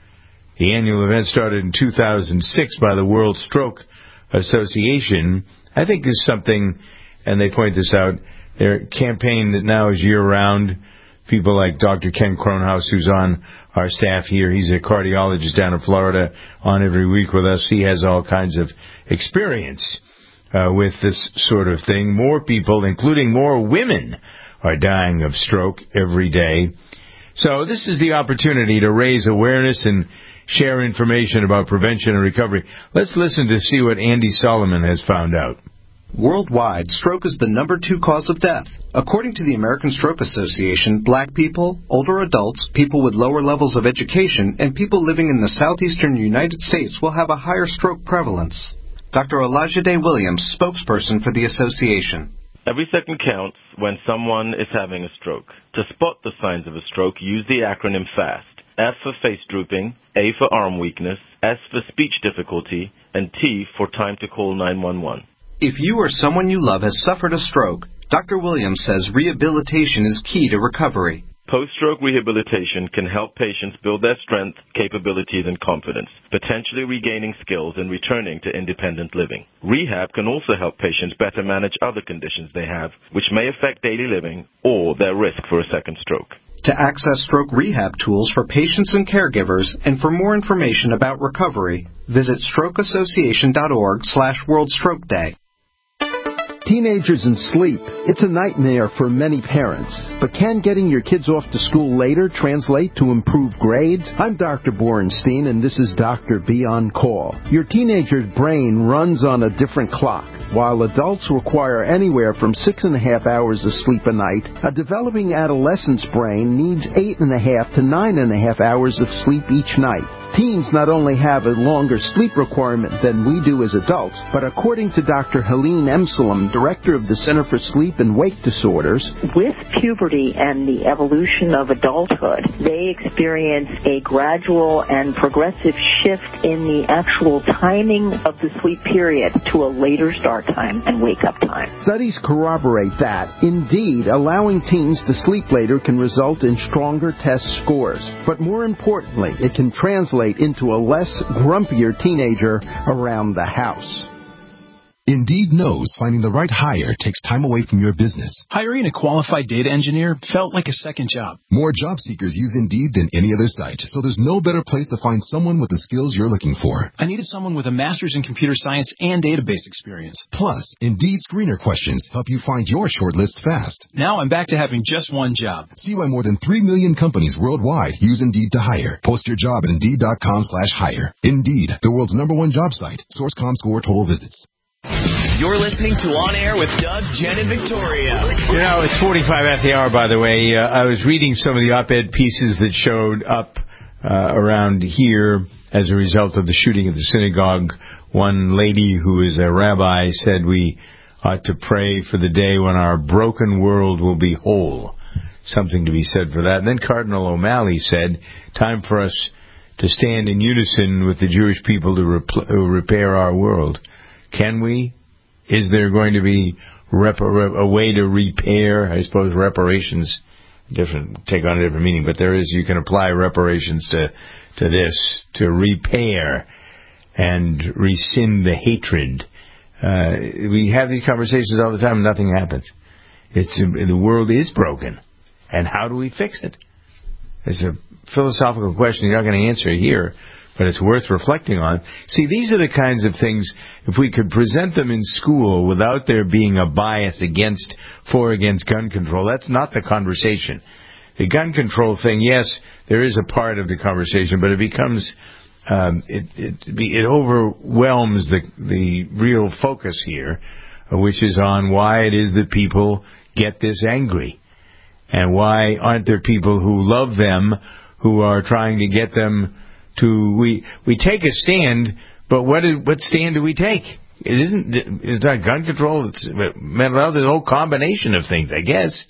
The annual event started in two thousand six by the World Stroke Association. I think is something, and they point this out, their campaign that now is year-round. People like Doctor Ken Kronhaus, who's on our staff here, he's a cardiologist down in Florida, on every week with us. He has all kinds of experience uh, with this sort of thing. More people, including more women, are dying of stroke every day. So this is the opportunity to raise awareness and share information about prevention and recovery. Let's listen to see what Andy Solomon has found out. Worldwide, stroke is the number two cause of death. According to the American Stroke Association, black people, older adults, people with lower levels of education, and people living in the southeastern United States will have a higher stroke prevalence. Doctor Olajide Williams, spokesperson for the association. Every second counts when someone is having a stroke. To spot the signs of a stroke, use the acronym FAST. F for face drooping, A for arm weakness, S for speech difficulty, and T for time to call nine one one. If you or someone you love has suffered a stroke, Doctor Williams says rehabilitation is key to recovery. Post-stroke rehabilitation can help patients build their strength, capabilities, and confidence, potentially regaining skills and returning to independent living. Rehab can also help patients better manage other conditions they have, which may affect daily living or their risk for a second stroke. To access stroke rehab tools for patients and caregivers, and for more information about recovery, visit strokeassociation.org slash World Stroke Day. Teenagers and sleep. It's a nightmare for many parents. But can getting your kids off to school later translate to improved grades? I'm Doctor Borenstein, and this is Doctor B on Call. Your teenager's brain runs on a different clock. While adults require anywhere from six and a half hours of sleep a night, a developing adolescent's brain needs eight and a half to nine and a half hours of sleep each night. Teens not only have a longer sleep requirement than we do as adults, but according to Doctor Helene Emsalem, director of the Center for Sleep and Wake Disorders, with puberty and the evolution of adulthood, they experience a gradual and progressive shift in the actual timing of the sleep period to a later start time and wake-up time. Studies corroborate that, indeed, allowing teens to sleep later can result in stronger test scores. But more importantly, it can translate into a less grumpier teenager around the house. Indeed knows finding the right hire takes time away from your business. Hiring a qualified data engineer felt like a second job. More job seekers use Indeed than any other site, so there's no better place to find someone with the skills you're looking for. I needed someone with a master's in computer science and database experience. Plus, Indeed screener questions help you find your shortlist fast. Now I'm back to having just one job. See why more than three million companies worldwide use Indeed to hire. Post your job at Indeed.com slash hire. Indeed, the world's number one job site. Source dot com score total visits. You're listening to On Air with Doug, Jen, and Victoria. You know, it's forty-five after the hour, by the way. Uh, I was reading some of the op-ed pieces that showed up uh, around here as a result of the shooting at the synagogue. One lady who is a rabbi said we ought to pray for the day when our broken world will be whole. Something to be said for that. And then Cardinal O'Malley said, time for us to stand in unison with the Jewish people to rep- repair our world. Can we? Is there going to be rep- a way to repair? I suppose reparations different take on a different meaning, but there is. You can apply reparations to to this to repair and rescind the hatred. Uh, we have these conversations all the time, and nothing happens. It's the world is broken, and how do we fix it? It's a philosophical question you're not going to answer here. but it's worth reflecting on. See, these are the kinds of things, if we could present them in school without there being a bias against, for against gun control, that's not the conversation. The gun control thing, yes, there is a part of the conversation, but it becomes, um, it, it, it overwhelms the, the real focus here, which is on why it is that people get this angry. And why aren't there people who love them, who are trying to get them to, we we take a stand, but what is, what stand do we take? It isn't, it's not gun control, it's mental health, there's a whole combination of things, I guess.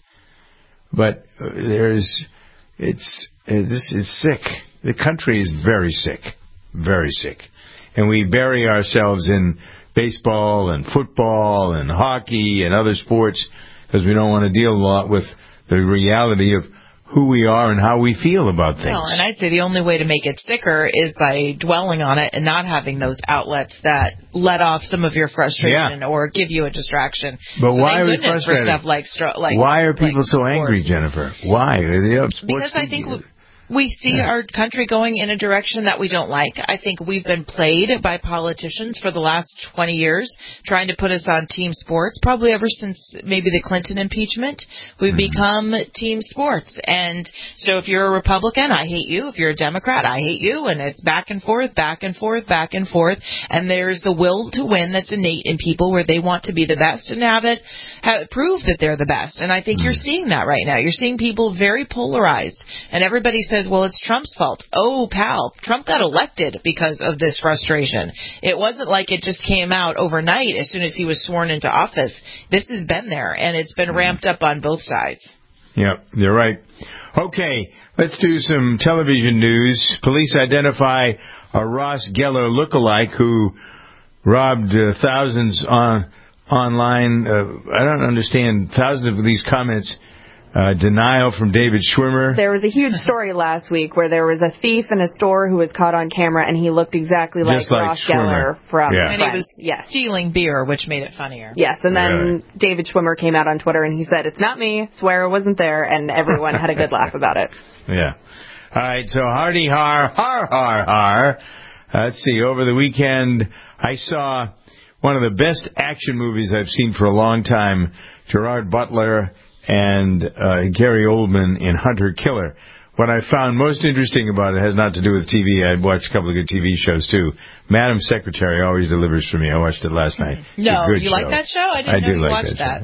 But there's, it's, this is sick. The country is very sick, very sick. And we bury ourselves in baseball and football and hockey and other sports because we don't want to deal a lot with the reality of who we are and how we feel about things. Well, and I'd say the only way to make it sicker is by dwelling on it and not having those outlets that let off some of your frustration yeah. or give you a distraction. But so why thank are we goodness frustrated? For stuff like, like why are people like so sports. angry, Jennifer? Why? Because I think we see our country going in a direction that we don't like. I think we've been played by politicians for the last twenty years, trying to put us on team sports, probably ever since maybe the Clinton impeachment. We've mm-hmm. become team sports. And so if you're a Republican, I hate you. If you're a Democrat, I hate you. And it's back and forth, back and forth, back and forth. And there's the will to win that's innate in people where they want to be the best and have it have, prove that they're the best. And I think mm-hmm. you're seeing that right now. You're seeing people very polarized. And everybody says, well, it's Trump's fault. Oh, pal, Trump got elected because of this frustration. It wasn't like it just came out overnight as soon as he was sworn into office. This has been there, and it's been ramped up on both sides. Yep, you're right. Okay, let's do some television news. Police identify a Ross Geller lookalike who robbed uh, thousands on online. Uh, I don't understand thousands of these comments. Uh, denial from David Schwimmer. There was a huge story last week where there was a thief in a store who was caught on camera, and he looked exactly like, Just like Ross Schwimmer. Geller from yeah. And Friends. he was yes. stealing beer, which made it funnier. Yes, and then Really? David Schwimmer came out on Twitter, and he said, it's not me, swear I wasn't there, and everyone had a good laugh about it. Yeah. All right, so hardy har, har, har, har. Uh, let's see, over the weekend, I saw one of the best action movies I've seen for a long time, Gerard Butler and uh, Gary Oldman in Hunter Killer. What I found most interesting about it has not to do with T V. I watched a couple of good T V shows, too. Madam Secretary always delivers for me. I watched it last night. No, you show. like that show? I didn't I know do you like watched that.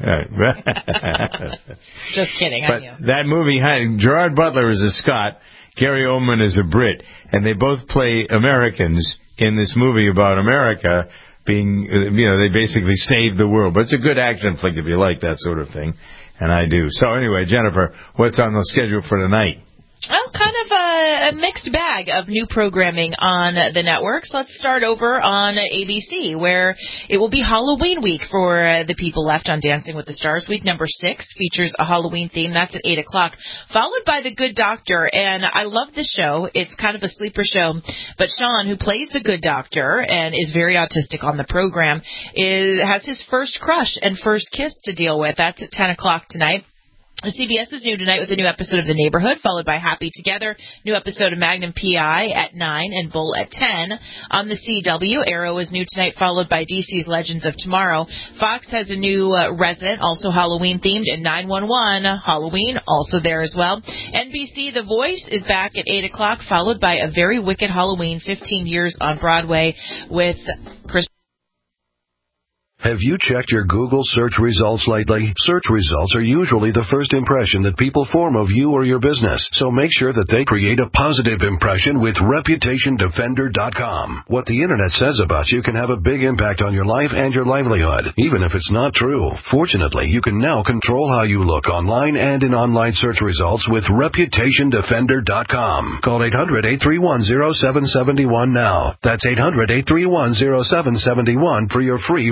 that. that. Just kidding, but I knew. That movie, Gerard Butler is a Scot, Gary Oldman is a Brit, and they both play Americans in this movie about America being, you know, they basically saved the world. But it's a good action flick if you like that sort of thing. And I do. So anyway, Jennifer, what's on the schedule for tonight? Well, kind of a, a mixed bag of new programming on the networks. Let's start over on A B C, where it will be Halloween week for uh, the people left on Dancing with the Stars. Week number six features a Halloween theme. That's at eight o'clock, followed by The Good Doctor. And I love this show. It's kind of a sleeper show. But Sean, who plays The Good Doctor and is very autistic on the program, is, has his first crush and first kiss to deal with. That's at ten o'clock tonight. C B S is new tonight with a new episode of The Neighborhood, followed by Happy Together. New episode of Magnum P I at nine and Bull at ten. On the C W, Arrow is new tonight, followed by D C's Legends of Tomorrow. Fox has a new uh, resident, also Halloween-themed, and nine one one, Halloween, also there as well. N B C, The Voice, is back at eight o'clock, followed by A Very Wicked Halloween, fifteen years on Broadway, with Chris. Have you checked your Google search results lately? Search results are usually the first impression that people form of you or your business, so make sure that they create a positive impression with Reputation Defender dot com. What the Internet says about you can have a big impact on your life and your livelihood, even if it's not true. Fortunately, you can now control how you look online and in online search results with Reputation Defender dot com. Call eight hundred, eight three one, zero seven seven one now. That's eight hundred, eight three one, zero seven seven one for your free Reputation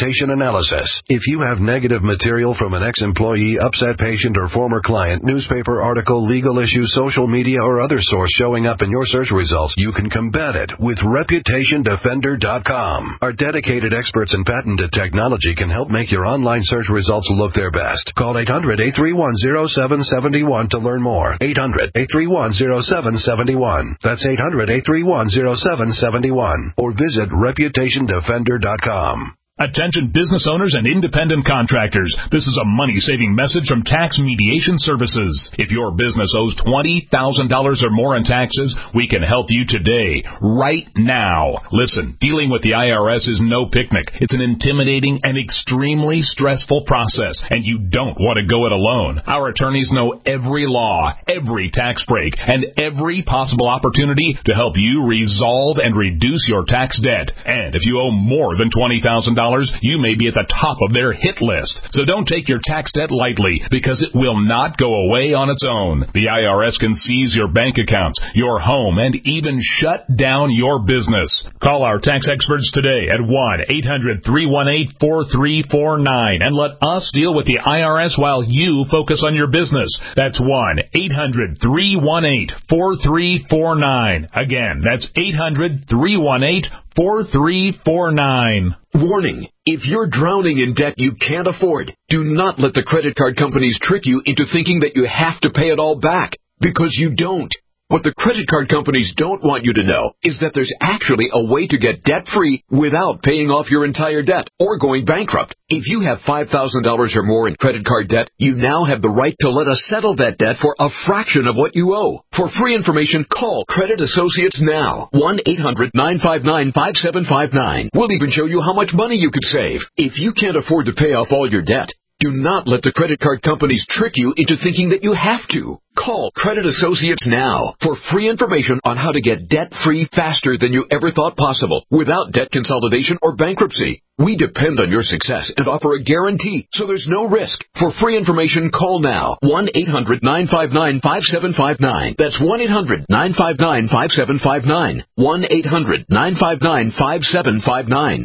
reputation analysis. If you have negative material from an ex-employee, upset patient, or former client, newspaper article, legal issue, social media, or other source showing up in your search results, you can combat it with reputation defender dot com. Our dedicated experts in patented technology can help make your online search results look their best. Call eight hundred, eight three one, zero seven seven one to learn more. eight hundred, eight three one, zero seven seven one. That's eight hundred, eight three one, zero seven seven one. Or visit reputation defender dot com. Attention business owners and independent contractors. This is a money-saving message from Tax Mediation Services. If your business owes twenty thousand dollars or more in taxes, we can help you today, right now. Listen, dealing with the I R S is no picnic. It's an intimidating and extremely stressful process, and you don't want to go it alone. Our attorneys know every law, every tax break, and every possible opportunity to help you resolve and reduce your tax debt. And if you owe more than twenty thousand dollars, you may be at the top of their hit list. So don't take your tax debt lightly, because it will not go away on its own. The I R S can seize your bank accounts, your home, and even shut down your business. Call our tax experts today at one eight hundred, three one eight, four three four nine and let us deal with the I R S while you focus on your business. That's one eight hundred, three one eight, four three four nine. Again, that's eight hundred, three one eight, four three four nine. Warning, if you're drowning in debt you can't afford, do not let the credit card companies trick you into thinking that you have to pay it all back, because you don't. What the credit card companies don't want you to know is that there's actually a way to get debt-free without paying off your entire debt or going bankrupt. If you have five thousand dollars or more in credit card debt, you now have the right to let us settle that debt for a fraction of what you owe. For free information, call Credit Associates now. one eight hundred, nine five nine, five seven five nine. We'll even show you how much money you could save. If you can't afford to pay off all your debt, do not let the credit card companies trick you into thinking that you have to. Call Credit Associates now for free information on how to get debt-free faster than you ever thought possible without debt consolidation or bankruptcy. We depend on your success and offer a guarantee, so there's no risk. For free information, call now. one eight hundred, nine five nine, five seven five nine. That's one eight hundred, nine five nine, five seven five nine. one eight hundred, nine five nine, five seven five nine.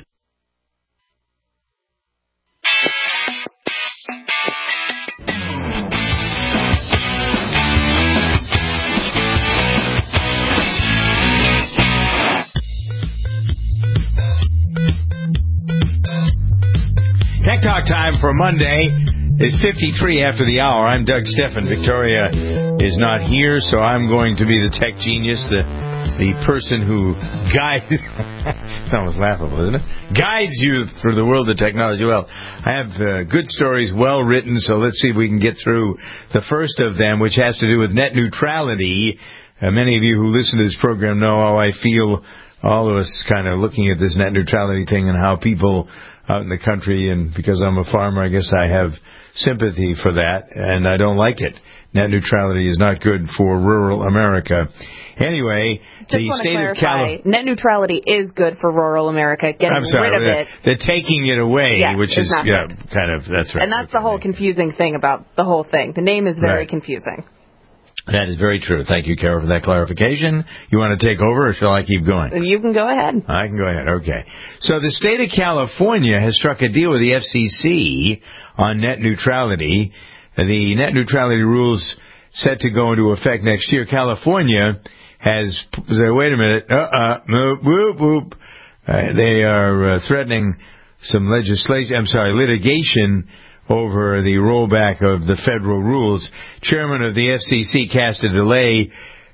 Tech Talk time for Monday is fifty-three after the hour. I'm Doug Steffen. Victoria is not here, so I'm going to be the tech genius, the the person who guides. It's almost laughable, isn't it? Guides you through the world of technology. Well, I have uh, good stories, well written, so let's see if we can get through the first of them, which has to do with net neutrality. Uh, many of you who listen to this program know how I feel, all of us kind of looking at this net neutrality thing and how people out in the country, and because I'm a farmer, I guess I have sympathy for that, and I don't like it. Net neutrality is not good for rural America. Anyway, Just the want to state clarify, of California... net neutrality is good for rural America, getting I'm sorry, rid of they're, it. They're taking it away, Yes, which is is not yeah, good. kind of, that's right. And that's the whole confusing thing about the whole thing. The name is very Right. confusing. That is very true. Thank you, Carol, for that clarification. You want to take over, or shall I keep going? You can go ahead. I can go ahead. Okay. So the state of California has struck a deal with the F C C on net neutrality. The net neutrality rules set to go into effect next year. California has, wait a minute, uh-uh, whoop, whoop, whoop. Uh, they are uh, threatening some legislation, I'm sorry, litigation over the rollback of the federal rules. Chairman of the F C C cast a delay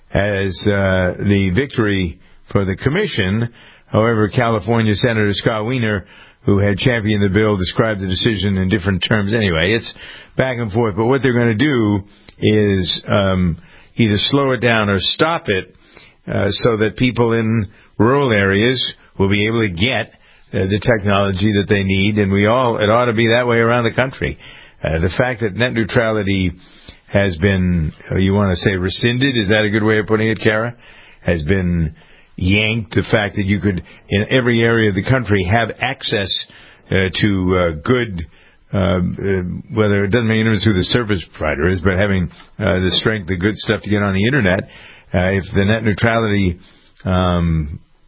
as uh, the victory for the commission. However, California Senator Scott Wiener, who had championed the bill, described the decision in different terms. Anyway, it's back and forth. But what they're going to do is um, either slow it down or stop it uh, so that people in rural areas will be able to get Uh, the technology that they need, and we all, it ought to be that way around the country. Uh, the fact that net neutrality has been, uh, you want to say rescinded, is that a good way of putting it, Kara? Has been yanked, the fact that you could, in every area of the country, have access uh, to uh, good, uh, uh, whether it doesn't make any difference who the service provider is, but having uh, the strength, the good stuff to get on the Internet. Uh, if the net neutrality um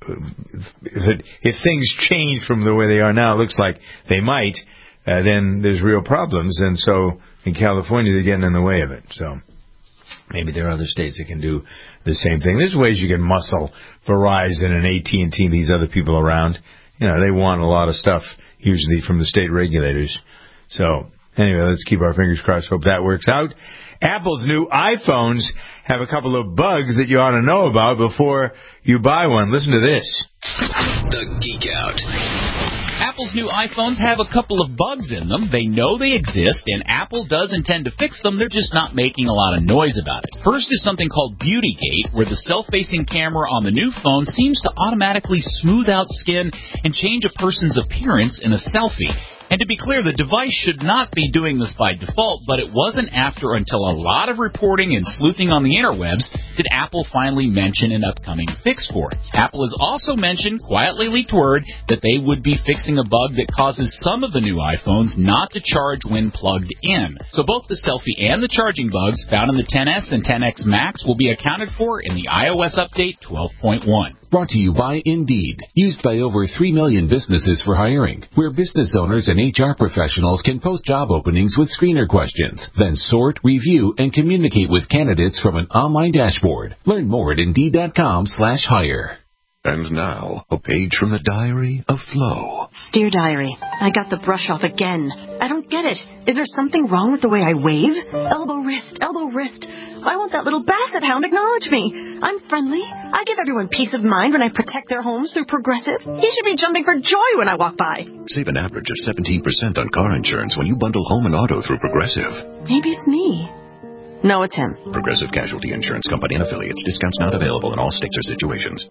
if, it, if things change from the way they are now, it looks like they might, uh, then there's real problems. And so in California, they're getting in the way of it. So maybe there are other states that can do the same thing. There's ways you can muscle Verizon and A T and T, these other people around. You know, they want a lot of stuff, usually from the state regulators. So anyway, let's keep our fingers crossed. Hope that works out. Apple's new iPhones have a couple of bugs that you ought to know about before you buy one. Listen to this. The Geek Out. Apple's new iPhones have a couple of bugs in them. They know they exist, and Apple does intend to fix them. They're just not making a lot of noise about it. First is something called Beautygate, where the self-facing camera on the new phone seems to automatically smooth out skin and change a person's appearance in a selfie. And to be clear, the device should not be doing this by default, but it wasn't after until a lot of reporting and sleuthing on the interwebs did Apple finally mention an upcoming fix for it. Apple has also mentioned, quietly leaked word, that they would be fixing a bug that causes some of the new iPhones not to charge when plugged in. So both the selfie and the charging bugs found in the X S and X Max will be accounted for in the iOS update twelve point one. Brought to you by Indeed, used by over three million businesses for hiring, where business owners and H R professionals can post job openings with screener questions, then sort, review, and communicate with candidates from an online dashboard. Learn more at Indeed.com slash hire. And now, a page from the diary of Flo. Dear Diary, I got the brush off again. I don't get it. Is there something wrong with the way I wave? Elbow, wrist, elbow, wrist. Why won't that little basset hound acknowledge me? I'm friendly. I give everyone peace of mind when I protect their homes through Progressive. He should be jumping for joy when I walk by. Save an average of seventeen percent on car insurance when you bundle home and auto through Progressive. Maybe it's me. No, it's him. Progressive Casualty Insurance Company and affiliates. Discounts not available in all states or situations.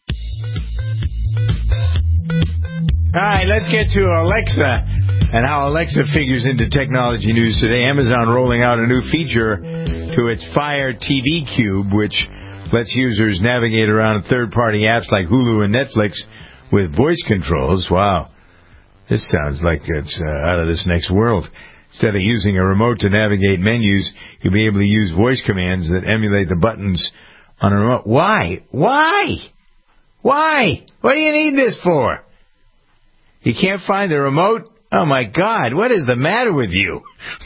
All right, let's get to Alexa and how Alexa figures into technology news today. Amazon rolling out a new feature to its Fire T V Cube, which lets users navigate around third-party apps like Hulu and Netflix with voice controls. Wow, this sounds like it's uh, out of this next world. Instead of using a remote to navigate menus, you'll be able to use voice commands that emulate the buttons on a remote. Why? Why? Why? What do you need this for? You can't find the remote? Oh, my God. What is the matter with you?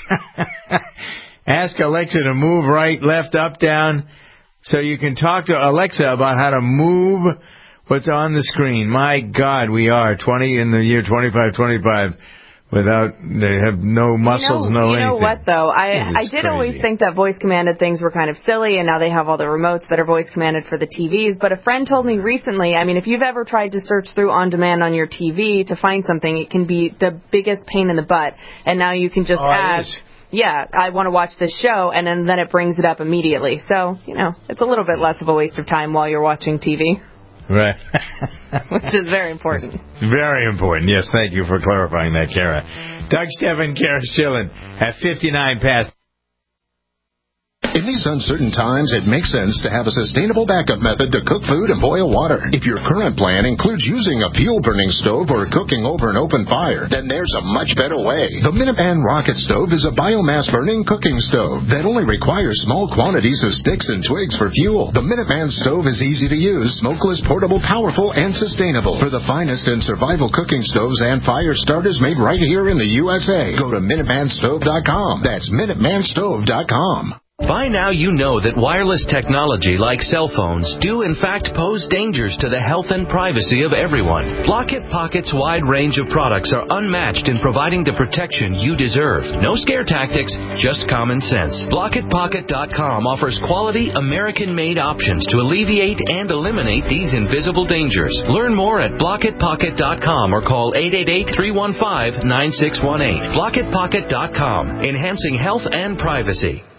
Ask Alexa to move right, left, up, down, so you can talk to Alexa about how to move what's on the screen. My God, we are twenty in the year twenty-five twenty-five without, they have no muscles, you know, no you anything. know what, though? I, I did crazy. always think that voice-commanded things were kind of silly, and now they have all the remotes that are voice-commanded for the T Vs. But a friend told me recently, I mean, if you've ever tried to search through on-demand on your T V to find something, it can be the biggest pain in the butt. And now you can just oh, ask, yeah, I want to watch this show, and then, then it brings it up immediately. So, you know, it's a little bit less of a waste of time while you're watching T V. Right. Which is very important. It's very important. Yes, thank you for clarifying that, Kara. Doug Stephan, Kara Schillen at fifty-nine past. In these uncertain times, it makes sense to have a sustainable backup method to cook food and boil water. If your current plan includes using a fuel-burning stove or cooking over an open fire, then there's a much better way. The Minuteman Rocket Stove is a biomass-burning cooking stove that only requires small quantities of sticks and twigs for fuel. The Minuteman Stove is easy to use, smokeless, portable, powerful, and sustainable. For the finest in survival cooking stoves and fire starters made right here in the U S A, go to Minuteman Stove dot com. That's Minuteman Stove dot com. By now you know that wireless technology like cell phones do in fact pose dangers to the health and privacy of everyone. Blockit Pocket's wide range of products are unmatched in providing the protection you deserve. No scare tactics, just common sense. Blockit Pocket dot com offers quality American-made options to alleviate and eliminate these invisible dangers. Learn more at Blockit Pocket dot com or call eight eight eight, three one five, nine six one eight. Blockit Pocket dot com, enhancing health and privacy.